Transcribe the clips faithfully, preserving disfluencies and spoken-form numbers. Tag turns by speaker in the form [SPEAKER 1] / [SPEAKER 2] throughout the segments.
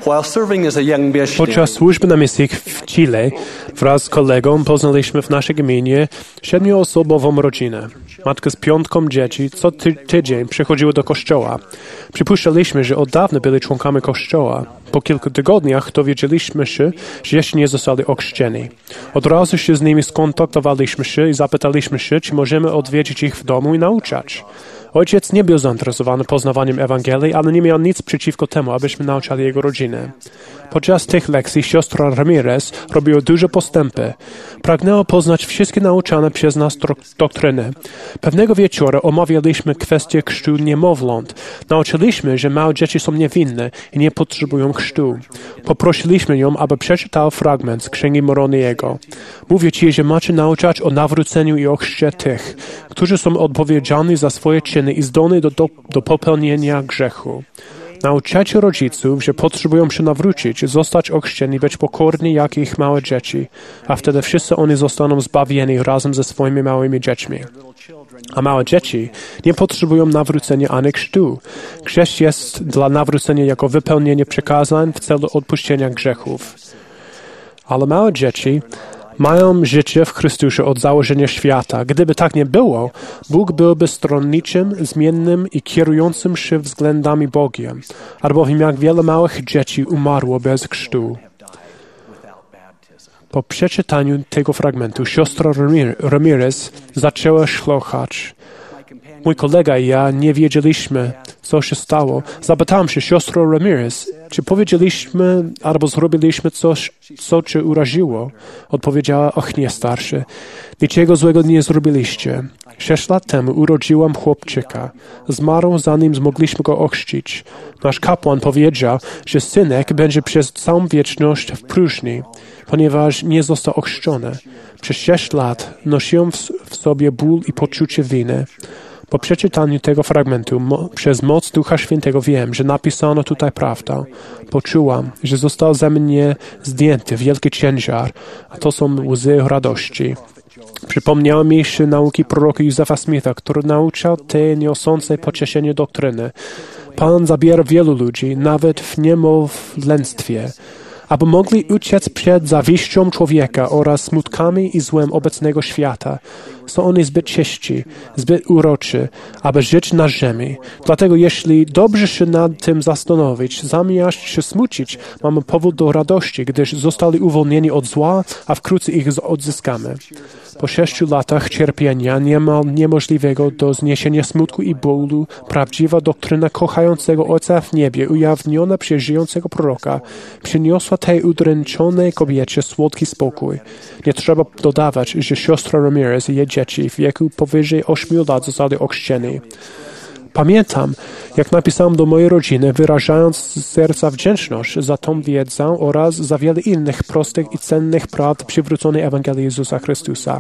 [SPEAKER 1] While serving as a young missionary,
[SPEAKER 2] Podczas służby na misji w Chile wraz z kolegą poznaliśmy w naszej gminie siedmioosobową rodzinę. Matka z piątką dzieci co ty tydzień przychodziły do kościoła. Przypuszczaliśmy, że od dawna byli członkami kościoła. Po kilku tygodniach dowiedzieliśmy się, że jeszcze nie zostali ochrzczeni. Od razu się z nimi skontaktowaliśmy się i zapytaliśmy się, czy możemy odwiedzić ich w domu i nauczać. Ojciec nie był zainteresowany poznawaniem Ewangelii, ale nie miał nic przeciwko temu, abyśmy nauczali jego rodzinę. Podczas tych lekcji siostra Ramirez robiła duże postępy. Pragnęła poznać wszystkie nauczane przez nas doktryny. Pewnego wieczora omawialiśmy kwestię chrztu niemowląt. Nauczyliśmy, że małe dzieci są niewinne i nie potrzebują chrztu. Poprosiliśmy ją, aby przeczytała fragment z Księgi Moroniego. Mówię ci, że macie nauczać o nawróceniu i o chrzcie tych, którzy są odpowiedzialni za swoje czyny i zdolni do, do, do popełnienia grzechu. Nauczajcie rodziców, że potrzebują się nawrócić, zostać ochrzczeni, być pokorni jak ich małe dzieci, a wtedy wszyscy oni zostaną zbawieni razem ze swoimi małymi dziećmi. A małe dzieci nie potrzebują nawrócenia ani chrztu. Chrzest jest dla nawrócenia jako wypełnienie przykazań w celu odpuszczenia grzechów. Ale małe dzieci mają życie w Chrystusie od założenia świata. Gdyby tak nie było, Bóg byłby stronniczym, zmiennym i kierującym się względami Bogiem, albowiem jak wiele małych dzieci umarło bez chrztu. Po przeczytaniu tego fragmentu siostra Ramirez zaczęła szlochać. Mój kolega i ja nie wiedzieliśmy, co się stało. Zapytałem się siostro Ramirez, czy powiedzieliśmy albo zrobiliśmy coś, co cię uraziło? Odpowiedziała, och nie starszy, niczego złego nie zrobiliście. Sześć lat temu urodziłam chłopczyka. Zmarł, zanim zmogliśmy go ochrzcić. Nasz kapłan powiedział, że synek będzie przez całą wieczność w próżni, ponieważ nie został ochrzczony. Przez sześć lat nosiłam w, w sobie ból i poczucie winy. Po przeczytaniu tego fragmentu mo, przez moc Ducha Świętego wiem, że napisano tutaj prawdę. Poczułam, że został ze mnie zdjęty wielki ciężar, a to są łzy radości. Przypomniało mi się nauki proroka Józefa Smitha, który nauczał tej niosącej pocieszenie doktryny. Pan zabiera wielu ludzi, nawet w niemowlęctwie, aby mogli uciec przed zawiścią człowieka oraz smutkami i złem obecnego świata. Są oni zbyt czyści, zbyt uroczy, aby żyć na ziemi. Dlatego jeśli dobrze się nad tym zastanowić, zamiast się smucić, mamy powód do radości, gdyż zostali uwolnieni od zła, a wkrótce ich odzyskamy. Po sześciu latach cierpienia niemal niemożliwego do zniesienia smutku i bólu, prawdziwa doktryna kochającego Ojca w niebie, ujawniona przez żyjącego proroka, przyniosła tej udręczonej kobiecie słodki spokój. Nie trzeba dodawać, że siostra Ramirez i jej dzieci w wieku powyżej ośmiu lat zostali ochrzczeni. Pamiętam, jak napisałem do mojej rodziny, wyrażając z serca wdzięczność za tą wiedzę oraz za wiele innych prostych i cennych prawd przywróconej Ewangelii Jezusa Chrystusa.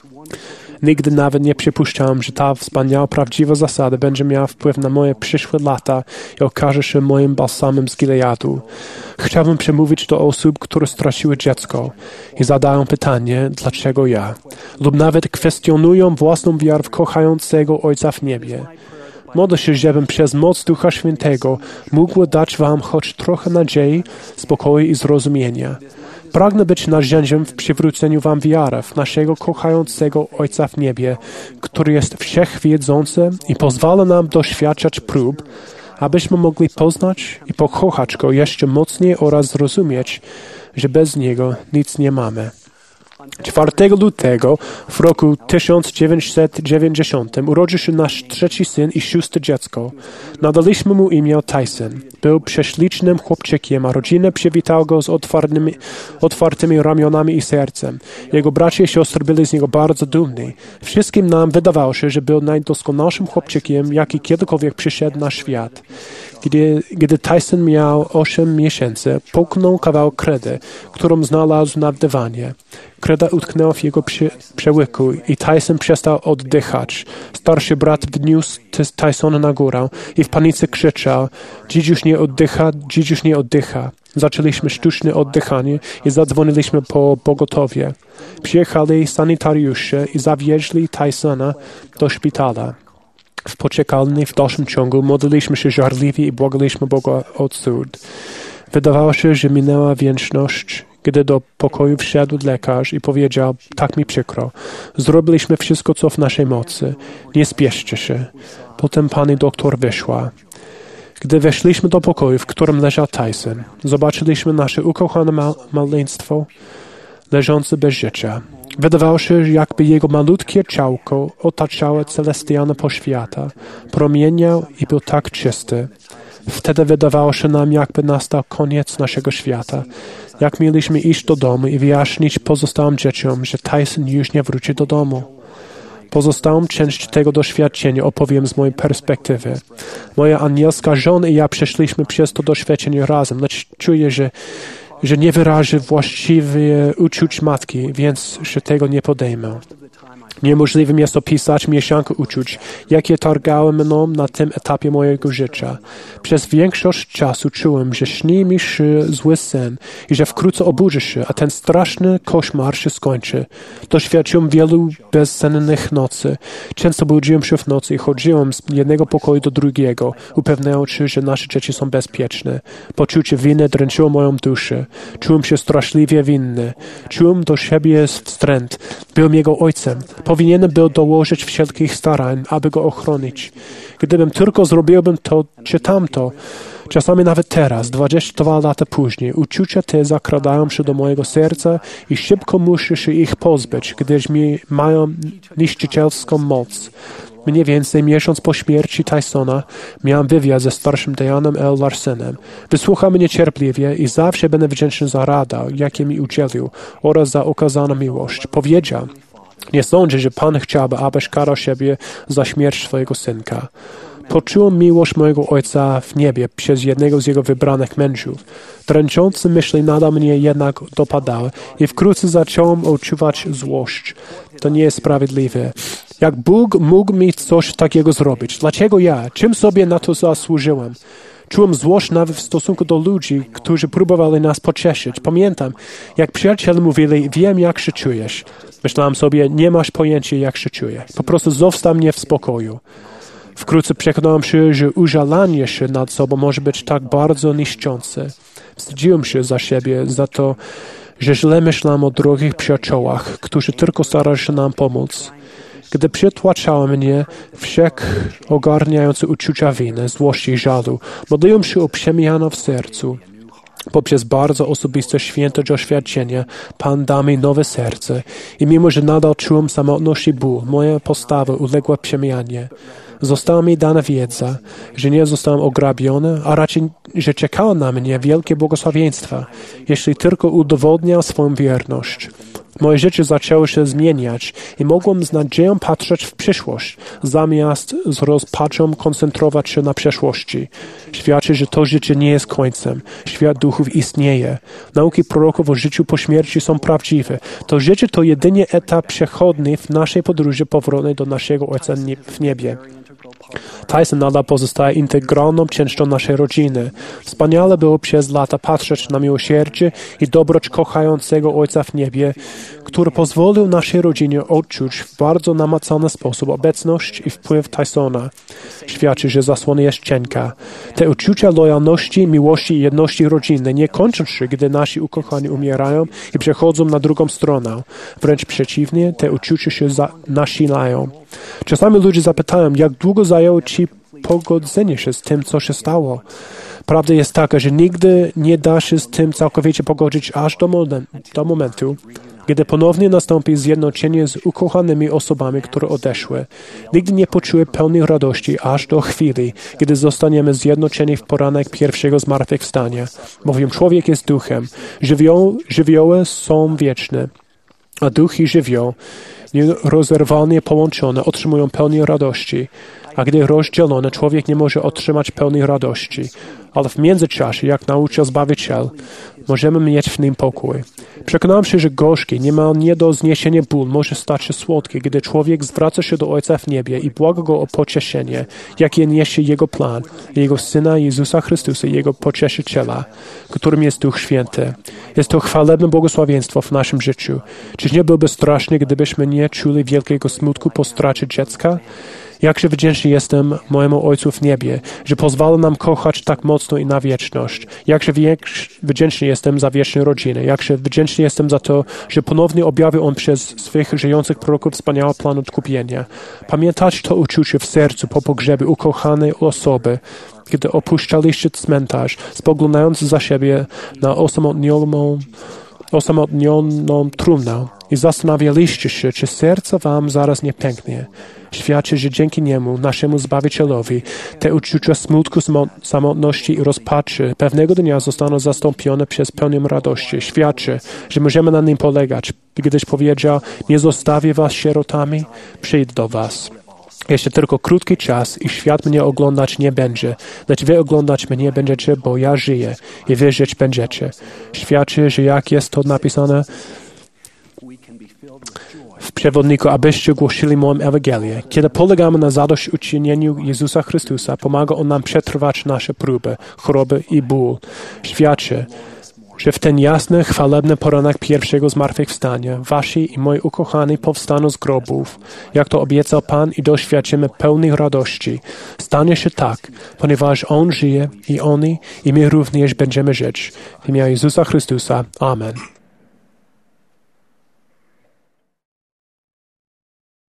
[SPEAKER 2] Nigdy nawet nie przypuszczałem, że ta wspaniała, prawdziwa zasada będzie miała wpływ na moje przyszłe lata i okaże się moim balsamem z Gileadu. Chciałbym przemówić do osób, które straciły dziecko i zadają pytanie, dlaczego ja? Lub nawet kwestionują własną wiarę w kochającego Ojca w niebie. Modlę się, żebym przez moc Ducha Świętego mógł dać wam choć trochę nadziei, spokoju i zrozumienia. Pragnę być narzędziem w przywróceniu wam wiary w naszego kochającego Ojca w niebie, który jest wszechwiedzący i pozwala nam doświadczać prób, abyśmy mogli poznać i pokochać Go jeszcze mocniej oraz zrozumieć, że bez Niego nic nie mamy. czwartego lutego w roku tysiąc dziewięćset dziewięćdziesiątym urodził się nasz trzeci syn i szóste dziecko. Nadaliśmy mu imię Tyson. Był prześlicznym chłopczykiem, a rodzina przywitała go z otwartymi, otwartymi ramionami i sercem. Jego bracia i siostry byli z niego bardzo dumni. Wszystkim nam wydawało się, że był najdoskonalszym chłopczykiem, jaki kiedykolwiek przyszedł na świat. Gdy, gdy Tyson miał osiem miesięcy, połknął kawał kredy, którą znalazł na dywanie. Kreda utknęła w jego przy, przełyku i Tyson przestał oddychać. Starszy brat wniósł Tysona na górę i w panice krzyczał: dzidziuś nie oddycha, dzidziuś nie oddycha. Zaczęliśmy sztuczne oddychanie i zadzwoniliśmy po pogotowie. Przyjechali sanitariusze i zawieźli Tysona do szpitala. W poczekalni w dalszym ciągu modliliśmy się żarliwie i błagaliśmy Boga o cud. Wydawało się, że minęła wieczność, gdy do pokoju wszedł lekarz i powiedział, tak mi przykro, zrobiliśmy wszystko, co w naszej mocy, nie spieszcie się. Potem pani doktor wyszła. Gdy weszliśmy do pokoju, w którym leżał Tyson, zobaczyliśmy nasze ukochane ma- maleństwo leżące bez życia. Wydawało się, jakby jego malutkie ciałko otaczało celestialne poświata, promieniał i był tak czysty. Wtedy wydawało się nam, jakby nastał koniec naszego świata. Jak mieliśmy iść do domu i wyjaśnić pozostałym dzieciom, że Tyson już nie wróci do domu. Pozostałą część tego doświadczenia opowiem z mojej perspektywy. Moja anielska żona i ja przeszliśmy przez to doświadczenie razem, lecz czuję, że, że nie wyrażę właściwie uczuć matki, więc się tego nie podejmę. Niemożliwym jest opisać mieszankę uczuć, jakie targały mną na tym etapie mojego życia. Przez większość czasu czułem, że śni mi się zły sen i że wkrótce obudzę się, a ten straszny koszmar się skończy. Doświadczyłem wielu bezsennych nocy. Często budziłem się w nocy i chodziłem z jednego pokoju do drugiego, upewniając się, że nasze dzieci są bezpieczne. Poczucie winy dręczyło moją duszę. Czułem się straszliwie winny. Czułem do siebie wstręt. Byłem jego ojcem. Powinienem był dołożyć wszelkich starań, aby go ochronić. Gdybym tylko zrobiłbym to czy tamto, czasami nawet teraz, dwadzieścia dwa lata później, uczucia te zakradają się do mojego serca i szybko muszę się ich pozbyć, gdyż mi mają niszczycielską moc. Mniej więcej miesiąc po śmierci Tysona miałem wywiad ze starszym Dianem L. Larsenem. Wysłuchał mnie cierpliwie i zawsze będę wdzięczny za radę, jakie mi udzielił oraz za okazaną miłość. Powiedział, nie sądzę, że Pan chciałby, abyś karał siebie za śmierć swojego synka. Poczułem miłość mojego Ojca w niebie przez jednego z Jego wybranych mężów. Dręczące myśli nadal mnie jednak dopadały i wkrótce zacząłem odczuwać złość. To nie jest sprawiedliwe. Jak Bóg mógł mi coś takiego zrobić? Dlaczego ja? Czym sobie na to zasłużyłem? Czułem złość nawet w stosunku do ludzi, którzy próbowali nas pocieszyć. Pamiętam, jak przyjaciele mówili, wiem jak się czujesz. Myślałem sobie, nie masz pojęcia jak się czuję. Po prostu zostaw mnie w spokoju. Wkrótce przekonałem się, że użalanie się nad sobą może być tak bardzo niszczące. Wstydziłem się za siebie, za to, że źle myślałem o drogich przyjaciołach, którzy tylko starali się nam pomóc. Gdy przytłaczały mnie wszechogarniające uczucia winy, złości i żalu, modliłem się o przemianę w sercu. Poprzez bardzo osobiste, święte doświadczenie Pan da mi nowe serce i mimo, że nadal czułem samotność i ból, moja postawa uległa przemianie. Została mi dana wiedza, że nie zostałem ograbiony, a raczej, że czekało na mnie wielkie błogosławieństwa, jeśli tylko udowodniał swoją wierność. Moje życie zaczęło się zmieniać i mogłem z nadzieją patrzeć w przyszłość, zamiast z rozpaczą koncentrować się na przeszłości. Świadczy, że to życie nie jest końcem. Świat duchów istnieje. Nauki proroków o życiu po śmierci są prawdziwe. To życie to jedynie etap przechodni w naszej podróży powrotnej do naszego Ojca w niebie. Tyson nadal pozostaje integralną częścią naszej rodziny. Wspaniale było przez lata patrzeć na miłosierdzie i dobroć kochającego Ojca w niebie, który pozwolił naszej rodzinie odczuć w bardzo namacalny sposób obecność i wpływ Tysona. Świadczy, że zasłona jest cienka. Te uczucia lojalności, miłości i jedności rodziny nie kończą się, gdy nasi ukochani umierają i przechodzą na drugą stronę. Wręcz przeciwnie, te uczucia się za- nasilają. Czasami ludzie zapytają, jak długo zajęło Ci pogodzenie się z tym, co się stało. Prawda jest taka, że nigdy nie da się z tym całkowicie pogodzić aż do, moment, do momentu, kiedy ponownie nastąpi zjednoczenie z ukochanymi osobami, które odeszły. Nigdy nie poczuły pełnej radości aż do chwili, kiedy zostaniemy zjednoczeni w poranek pierwszego zmartwychwstania. Bowiem człowiek jest duchem. Żywioł, żywioły są wieczne, a duch i żywioł nierozerwalnie połączone otrzymują pełnię radości, a gdy rozdzielone, człowiek nie może otrzymać pełnej radości. Ale w międzyczasie, jak nauczył Zbawiciel, możemy mieć w nim pokój. Przekonałem się, że gorzki, niemal nie do zniesienia ból może stać się słodki, gdy człowiek zwraca się do Ojca w niebie i błaga Go o pocieszenie, jakie niesie Jego plan, Jego Syna Jezusa Chrystusa, Jego Pocieszyciela, którym jest Duch Święty. Jest to chwalebne błogosławieństwo w naszym życiu. Czyż nie byłby strasznie, gdybyśmy nie czuli wielkiego smutku po stracie dziecka? Jakże wdzięczny jestem mojemu Ojcu w niebie, że pozwala nam kochać tak mocno i na wieczność. Jakże wdzięczny jestem za wieczne rodziny. Jakże wdzięczny jestem za to, że ponownie objawił On przez swych żyjących proroków wspaniały plan odkupienia. Pamiętać to uczucie w sercu po pogrzebie ukochanej osoby, kiedy opuszczaliście cmentarz, spoglądając za siebie na osamotnioną, osamotnioną trumnę i zastanawialiście się, czy serce wam zaraz nie pęknie. Świadczy, że dzięki Niemu, naszemu Zbawicielowi, te uczucia smutku, samotności i rozpaczy pewnego dnia zostaną zastąpione przez pełnię radości. Świadczy, że możemy na Nim polegać, gdyż powiedział, nie zostawię was sierotami, przyjdę do was. Jeszcze tylko krótki czas i świat mnie oglądać nie będzie, lecz wy oglądać mnie będziecie, bo ja żyję i wy żyć będziecie. Świadczy, że jak jest to napisane w przewodniku, abyście głosili moją Ewangelię. Kiedy polegamy na zadośćuczynieniu Jezusa Chrystusa, pomaga On nam przetrwać nasze próby, choroby i ból. Świadczy, że w ten jasny, chwalebny poranek pierwszego zmartwychwstania wasi i moi ukochani powstaną z grobów, jak to obiecał Pan i doświadczymy pełnej radości. Stanie się tak, ponieważ On żyje i oni i my również będziemy żyć. W imię Jezusa Chrystusa. Amen.